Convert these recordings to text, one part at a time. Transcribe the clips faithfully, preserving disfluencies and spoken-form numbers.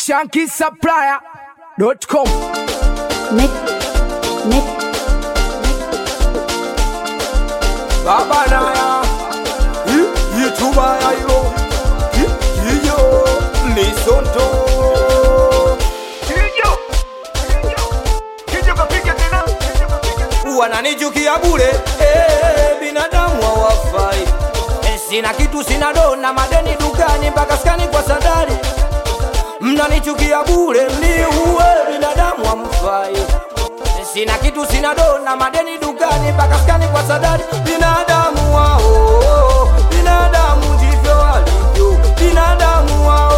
Shanky Supplier dot com. Nick, Nick, Baba Naya, YouTuber yo, yo, Misonto. Kijo, kijo kapika tena. Wananichukia bure, eh, binadamu hawafai. Eh, sina kitu sina dona, madeni dukani mpaka skani kwa sadari. Mnanichukia bure, mniue, binadamu hamfai. Sina kitu sina dona, madeni dukani mpaka skani kwa sadari. Binadamu wao, binadamu ndivyo walivyo. Binadamu wao,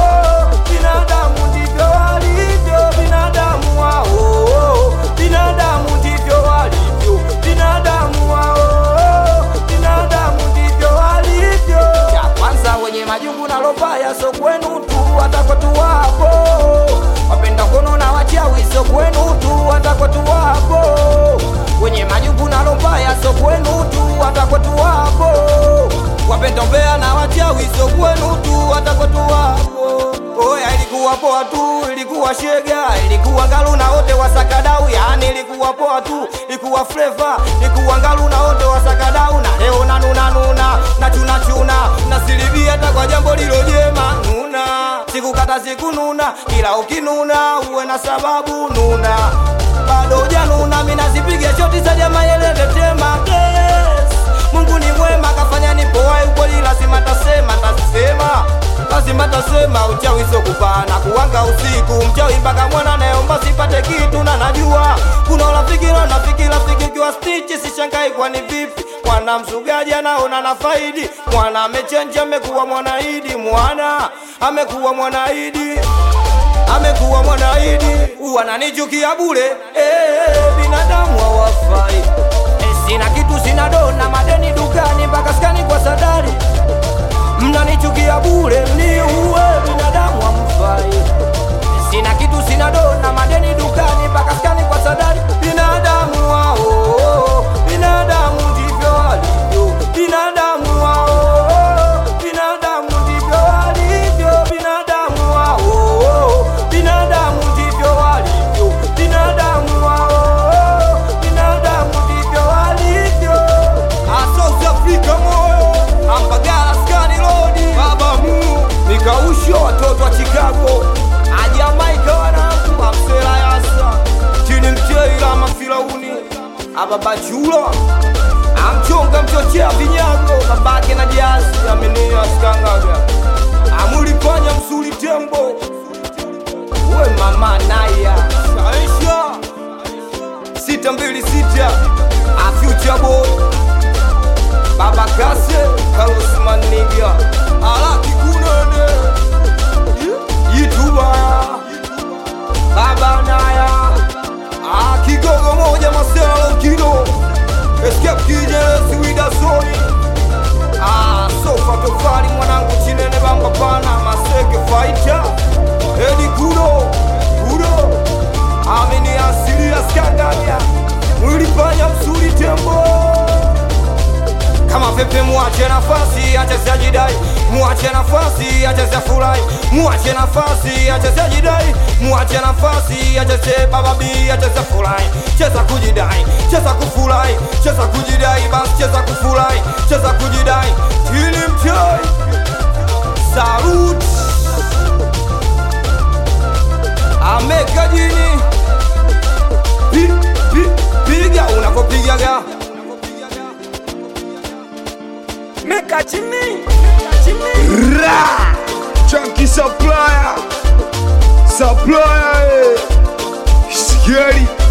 binadamu ndivyo walivyo. Binadamu wao, binadamu ndivyo walivyo. Binadamu wao, binadamu ndivyo walivyo. Ya kwanza wenye majungu na lobaya so kwenu tu watakwetu wapo. Wapenda kono na wachawi so kwenu tu watakwetu wapo. Wenye majubu na lombaya so kwenu tu watakwetu wapo. Wapenda mbea na wachawi so kwenu tu watakwetu wapo. Oya ilikuwa poa tu, ilikuwa shega, ilikuwa ngalu na wote wasakadau. Yani ilikuwa poa tu, ilikuwa flavor, ilikuwa ngalu na wote wasakadau. Na leo na nuna nuna, na chuna chuna, na silibia hata kwa jambo lilo jema. Nuna, sikukata siku nuna, kila ukinuna uwe na sababu nuna. Bado hujanuna mina zipige shoti za jamaa yelele tema. Yes, Mungu ni mwema kafanya nipo hai ukweli lazima tasema tasema. Lazima tasema uchawi so kupana kuwanga usiku. Mchawi mpaka mwana naomba sipate kitu na najua. Kuna rafiki na rafiki rafiki kiwa stitch sishangai kwa ni vipi. Mwana msugaji anaona na faidi. Mwana amechange amekuwa mwanaidi. Mwana amekuwa mwanaidi. Amekuwa mwanaidi. Wananichukia bure, eh, binadamu hawafai. Eh, sina kitu sina dona, madeni dukani mpaka skani kwa sadari. Mnanichukia bure, mniue, binadamu hamfai. Eh, sina kitu sina dona, madeni dukani mpaka skani kwa sadari. Binadamu wao, binadamu ndivyo walivyo. Binadamu wao, binadamu ndivyo walivyo. Binadamu wao, binadamu ndivyo walivyo. Binadamu wao, binadamu ndivyo walivyo. South Africa moyo, Ambagala skani lodi. Baba mu, nikausho watoto wa Chicago. Ajamaika wanangu, amsela yasa. Chini mcheila mafilauni. Ababachula. Amchonga mchochea vinyago. Babake na jasi, amenia skangaga. Amulipanya msuli tembo. Uwe mama naya Saisha Sita mbili sita A future boy Baba Kase Carlos Maniga Alaki kunene YouTuber Baba Naya Ah kigogo moja masela lokido Escape kijele siwida soni Ah sofa tofari mwanangu chinene bamba pana Maseke fighter Edi Kudo, Kudo Amini asili ya skandania Mwilipanya msuri tembo. Kama pepe muache nafasi, acha sajidai. Muache nafasi, acha safulai. Muache nafasi, acha sajidai. Muache nafasi, acha se bababi, acha safulai. Cheza kujidai, cheza kufulai. Cheza kujidai, bas cheza kufulai. Cheza kujidai, chini mchai. Salute Ameka jini Pi, pi, piga unakopigaga Meka chini, chini. Ra! Shanky Supplier Supplier eh. Scary